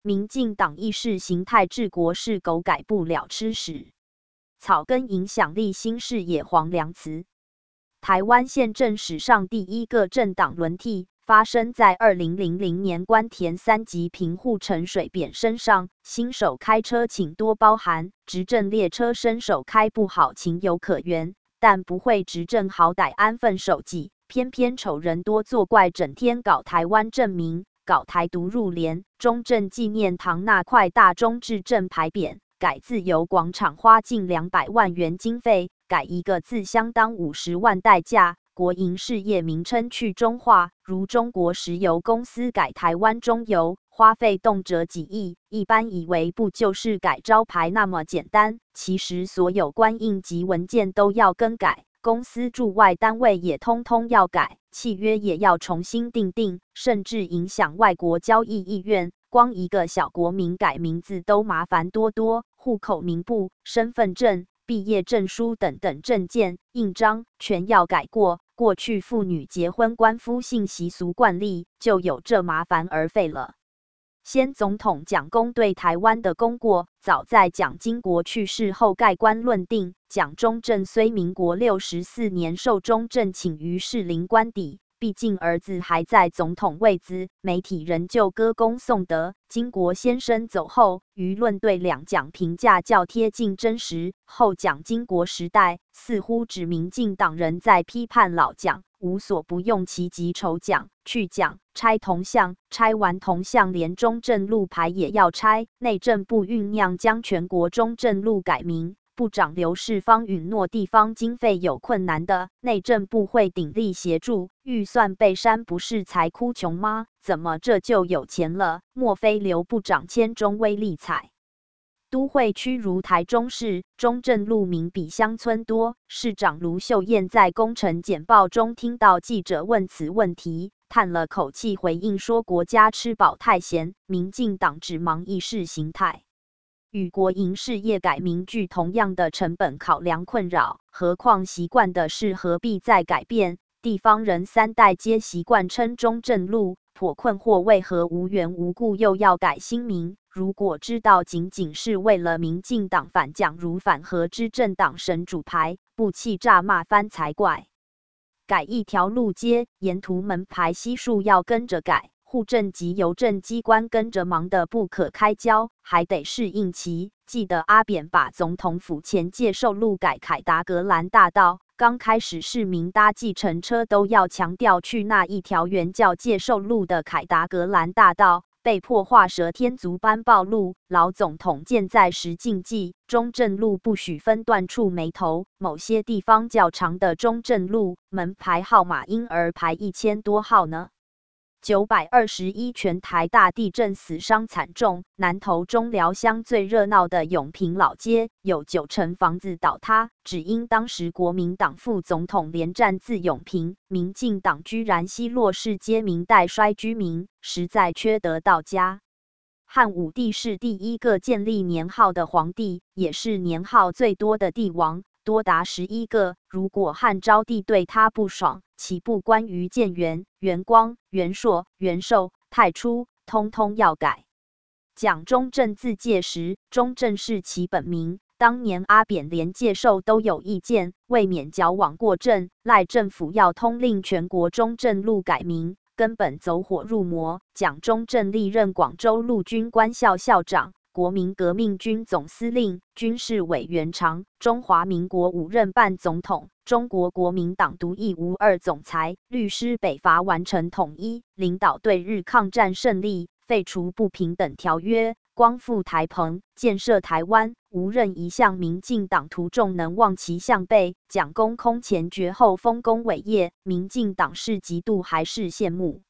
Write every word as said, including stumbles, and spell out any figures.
民进党意识形态治国是狗改不了吃屎，草根影响力新视野黄良慈。台湾宪政史上第一个政党轮替发生在二零零零年关田三级贫户陈水扁身上，新手开车请多包涵，执政列车身手开不好情有可原，但不会执政好歹安分守己，偏偏丑人多作怪，整天搞台湾正名，搞台独入联，中正纪念堂那块大中至正牌匾改自由广场，花近两百万元经费，改一个字相当五十万代价。国营事业名称去中化，如中国石油公司改台湾中油，花费动辄几亿。一般以为不就是改招牌那么简单，其实所有官印及文件都要更改，公司驻外单位也通通要改，契约也要重新订定，甚至影响外国交易意愿。光一个小国民改名字都麻烦多多，户口名簿、身份证、毕业证书等等证件、印章全要改过。过去妇女结婚官夫姓习俗惯例就有这麻烦而废了。先总统蒋公对台湾的功过，早在蒋经国去世后盖棺论定。蒋中正虽民国六十四年受中正请于士林官邸，毕竟儿子还在总统位子，媒体仍旧歌功颂德。经国先生走后，舆论对两蒋评价较贴近真实。后蒋经国时代，似乎指民进党人在批判老蒋，无所不用其极，丑蒋、去蒋、拆铜像，拆完铜像连中正路牌也要拆。内政部酝酿将全国中正路改名。部长刘世芳允诺地方经费有困难的，内政部会鼎力协助，预算被删不是才哭穷吗？怎么这就有钱了？莫非刘部长千中威力彩？都会区如台中市，中正路民比乡村多。市长卢秀燕在工程简报中听到记者问此问题，叹了口气回应说：“国家吃饱太闲，民进党只忙意识形态。”与国营事业改名具同样的成本考量困扰，何况习惯的事何必再改变？地方人三代皆习惯称中正路，颇困惑为何无缘无故又要改新名？如果知道仅仅是为了民进党反蒋如反核之政党神主牌，不气炸骂翻才怪。改一条路街，沿途门牌悉数要跟着改。户政及邮政机关跟着忙得不可开交，还得适应期。记得阿扁把总统府前介寿路改凯达格兰大道，刚开始市民搭计程车都要强调去那一条原叫介寿路的凯达格兰大道，被迫画蛇添足般暴露。老总统健在时禁忌，中正路不许分段触眉头。某些地方较长的中正路门牌号码因而排一千多号呢。九百二十一全台大地震死伤惨重，南投中寮乡最热闹的永平老街有九成房子倒塌，只因当时国民党副总统连战自永平，民进党居然奚落世街民代衰居民，实在缺德到家。汉武帝是第一个建立年号的皇帝，也是年号最多的帝王，多达十一个。如果汉昭帝对他不爽，岂不关于建元、元光、元朔、元寿、太初，通通要改。蒋中正自介时，中正是其本名。当年阿扁连介寿都有意见，为免矫枉过正，赖政府要通令全国中正路改名，根本走火入魔。蒋中正历任广州陆军官校校长、国民革命军总司令、军事委员长、中华民国五任半总统、中国国民党独一无二总裁、律师北伐完成统一，领导对日抗战胜利，废除不平等条约，光复台澎，建设台湾，无任一项民进党徒众能望其项背。蒋公空前绝后丰功伟业，民进党是嫉妒还是羡慕？